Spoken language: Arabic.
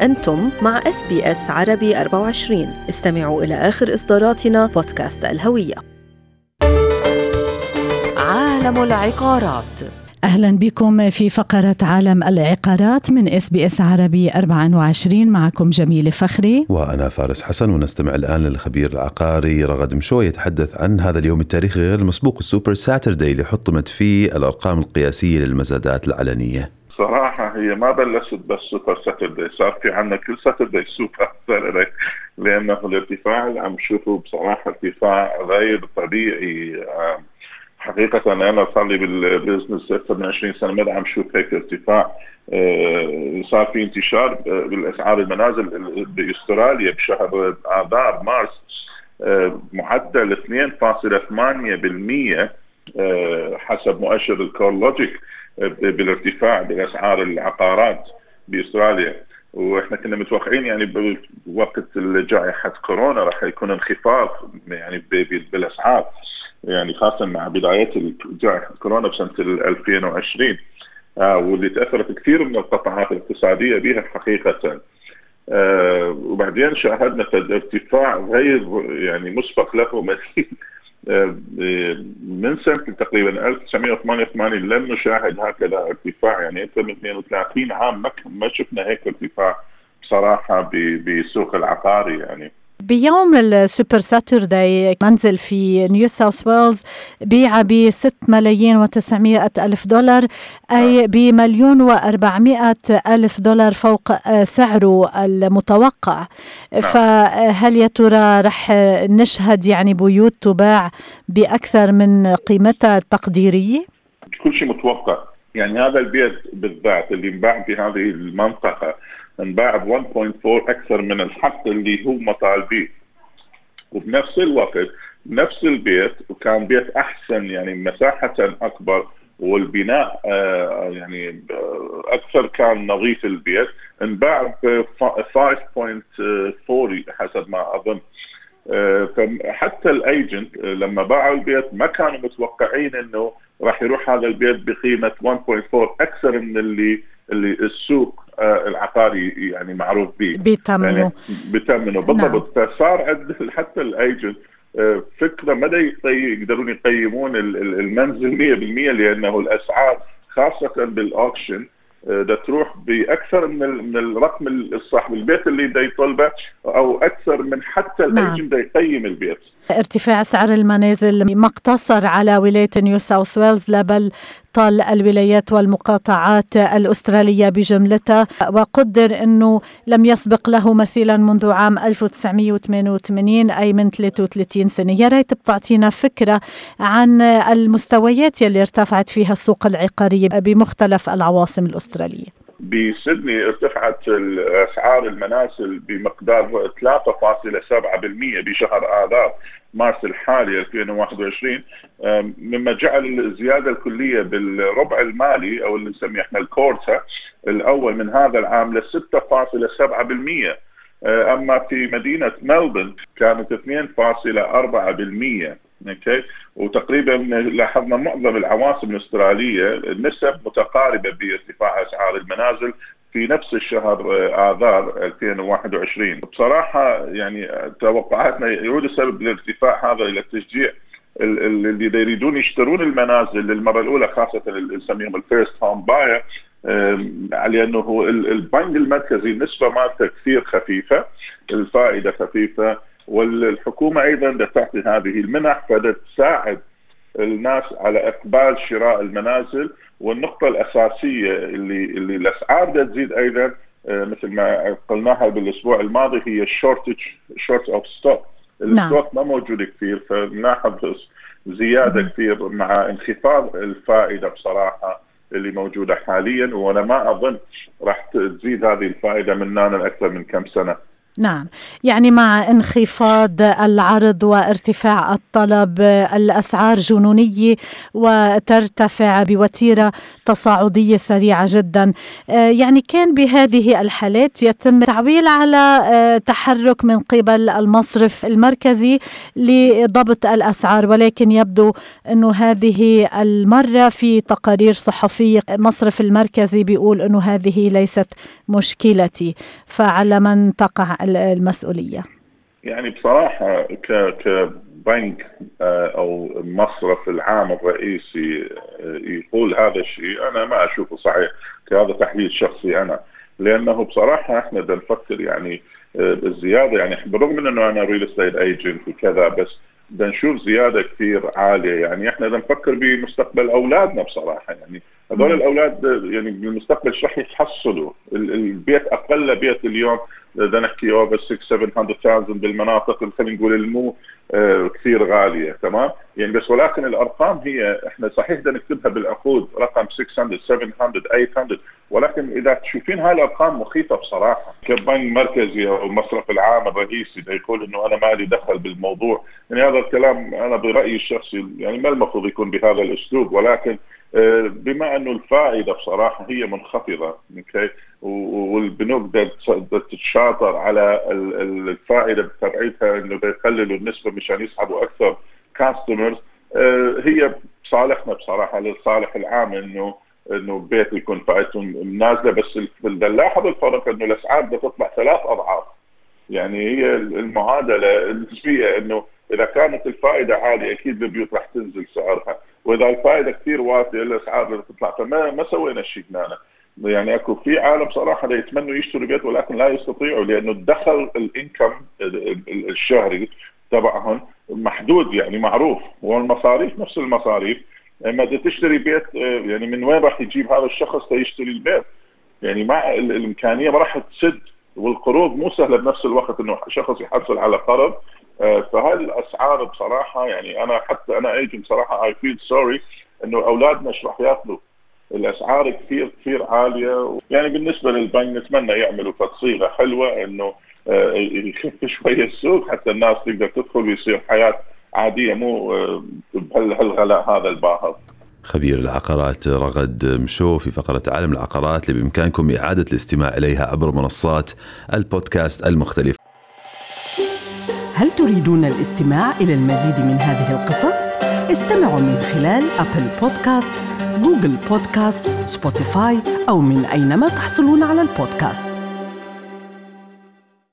أنتم مع SBS عربي 24. استمعوا إلى آخر إصداراتنا بودكاست الهوية. عالم العقارات. أهلا بكم في فقرة عالم العقارات من SBS عربي 24. معكم جميل فخري وأنا فارس حسن، ونستمع الآن للخبير العقاري رغد مشوي يتحدث عن هذا اليوم التاريخي غير المسبوق السوبر ساتردي اللي حطمت فيه الأرقام القياسية للمزادات العلنية. صراحة هي ما بلشت بس سوبر ساتردي، صار في عنا كل ساتردي سوبر ساتردي، لأنه الارتفاع اللي عم نشوفه بصراحة ارتفاع غير طبيعي. حقيقة أنا صار لي بالبيزنس أكثر من 20 سنة ما عم شوف هيك ارتفاع. صار في انتشار بالأسعار المنازل بأستراليا بشهر آذار مارس، معدل 2.8% حسب مؤشر الكورلوجيك بالارتفاع بالأسعار العقارات بأستراليا. واحنا كنا متوقعين يعني بوقت جائحة كورونا راح يكون انخفاض يعني بالأسعار، يعني خاصة مع بداية جائحة كورونا بسنة 2020، واللي تأثرت كثير من القطاعات الاقتصادية بها حقيقة. وبعدين شاهدنا ارتفاع غير يعني مسبق له مثيل من سنة تقريبا 1988 لم نشاهد هكذا ارتفاع، يعني أكثر من 32 عام ما شفنا هيك ارتفاع بصراحة بسوق العقاري. يعني بيوم السوبر ساتردي منزل في نيو ساوث ويلز بيع $6,900,000، أي $1,400,000 فوق سعره المتوقع. فهل يا ترى رح نشهد يعني بيوت تباع بأكثر من قيمتها التقديرية؟ كل شيء متوقع. يعني هذا البيت بالذات اللي انباع في هذه المنطقة انباع ب 1.4 أكثر من الحق اللي هو مطالبيه، وبنفس الوقت نفس البيت وكان بيت أحسن يعني مساحة أكبر، والبناء يعني أكثر كان نظيف. البيت انباع ب 5.40 حسب ما أظن. فحتى الأيجنت لما باعوا البيت ما كانوا متوقعين إنه راح يروح هذا البيت بقيمة 1.4 أكثر من اللي السوق العقاري يعني معروف به بيتمنوا بالضبط. نعم. فصار عند حتى الايجنت فكرة مدى يقدرون يقيمون المنزل 100%، لأنه الأسعار خاصة بالأوكشن ده تروح بأكثر من الرقم الصاحب البيت اللي دا يطلبه، أو أكثر من حتى الايجنت دا يقيم البيت. ارتفاع أسعار المنازل ما اقتصر على ولاية نيو ساوث ويلز، لا بل طال الولايات والمقاطعات الأسترالية بجملتها، وقدر أنه لم يسبق له مثيلا منذ عام 1988، أي من 33 سنة. يا ريت بتعطينا فكرة عن المستويات اللي ارتفعت فيها السوق العقارية بمختلف العواصم الأسترالية. بسيدني ارتفعت أسعار المنازل بمقدار 3.7% بشهر آذار مارس الحالي 2021، مما جعل الزيادة الكلية بالربع المالي أو اللي نسميه احنا الكورتا الأول من هذا العام ل 6.7%. أما في مدينة ملبورن كانت 2.4%. اوكي، وتقريبا لاحظنا معظم العواصم الأسترالية النسب متقاربة بارتفاع أسعار المنازل في نفس الشهر آذار 2021. بصراحة يعني توقعاتنا يعود السبب الارتفاع هذا إلى تشجيع اللي يريدون يشترون المنازل للمرة الأولى، خاصة اللي نسميهم الفيرست هوم باير، لأنه البنك المركزي النسبة مالته كثير خفيفة، الفائدة خفيفة، والحكومة أيضا تعطي هذه المنح فتساعد الناس على إقبال شراء المنازل. والنقطة الأساسية اللي الأسعار تزيد أيضا مثل ما قلناها بالأسبوع الماضي هي short of stock. الستوك ما موجود كثير، فنلاحظ زيادة كثير مع انخفاض الفائدة بصراحة اللي موجودة حاليا، وأنا ما أظن راح تزيد هذه الفائدة من أكثر من كم سنة. نعم، يعني مع انخفاض العرض وارتفاع الطلب الأسعار جنونية وترتفع بوتيرة تصاعدية سريعة جدا. يعني كان بهذه الحالات يتم التعويل على تحرك من قبل المصرف المركزي لضبط الأسعار، ولكن يبدو أنه هذه المرة في تقارير صحفية المصرف المركزي بيقول أنه هذه ليست مشكلتي، فعلى من تقع المسؤولية؟ يعني بصراحة كبنك أو المصرف العام الرئيسي يقول هذا الشيء، أنا ما أشوفه صحيح كهذا تحليل شخصي أنا، لأنه بصراحة إحنا بدنا نفكر يعني بالزيادة، يعني بالرغم من أنه أنا ريل استيت ايجنت وكذا، بس بدنا نشوف زيادة كثير عالية. يعني إحنا بدنا نفكر بمستقبل أولادنا بصراحة، يعني هذول الأولاد يعني بالمستقبل ايش راح يحصلوا؟ البيت أقل بيت اليوم بدنا نحكي over 600-700,000 بالمناطق خلينا نقول المو كثير غالية، تمام؟ يعني بس ولكن الأرقام هي احنا صحيح بدنا نكتبها بالعقود رقم 600 700 800، ولكن إذا تشوفين هاي الأرقام مخيفة بصراحة. كبنك مركزي أو المصرف العام الرئيسي ده يقول إنه أنا ما لي دخل بالموضوع، يعني هذا الكلام أنا برأيي الشخصي يعني ما المفروض يكون بهذا الأسلوب، ولكن بما انه الفائده بصراحه هي منخفضه، اوكي، والبنوك بدها تتشاطر على الفائده تبعتها انه بيقللوا النسبه مشان يسحبوا اكثر كاستمرز، هي بصالحنا بصراحه، للصالح العام انه بيت يكون فائدتهم نازله. بس بدنا نلاحظ الفرق انه الاسعار بدها تطلع 3 أضعاف، يعني هي المعادله النسبيه انه اذا كانت الفائده عاليه اكيد البيوت راح تنزل سعرها، واذا الفائده كثير واطيه الاسعار بدها تطلع. فما سوينا شيء هنا، يعني اكو في عالم صراحه يتمنوا يشتروا بيت ولكن لا يستطيعوا، لانه الدخل الانكم الشهري تبعهم محدود، يعني معروف، والمصاريف نفس المصاريف. لما بدك تشتري بيت يعني من وين راح يجيب هذا الشخص ليشتري البيت؟ يعني مع الامكانيه ما راح تسد، والقروض مو سهله بنفس الوقت انه شخص يحصل على قرض. فهاي الاسعار بصراحه يعني انا حتى انا ايجنت صراحه I feel sorry انه اولادنا ايش راح ياخذوا، الاسعار كثير عاليه. يعني بالنسبه للبنك نتمنى يعملوا تصيغه حلوه انه يخف شويه السوق حتى الناس تقدر تدخل ويصير حياه عاديه، مو بهالغلاء هذا الباهظ. خبير العقارات رغد مشو في فقرة عالم العقارات اللي بإمكانكم إعادة الاستماع إليها عبر منصات البودكاست المختلفة. هل تريدون الاستماع إلى المزيد من هذه القصص؟ استمعوا من خلال أبل بودكاست، جوجل بودكاست، سبوتيفاي أو من أينما تحصلون على البودكاست.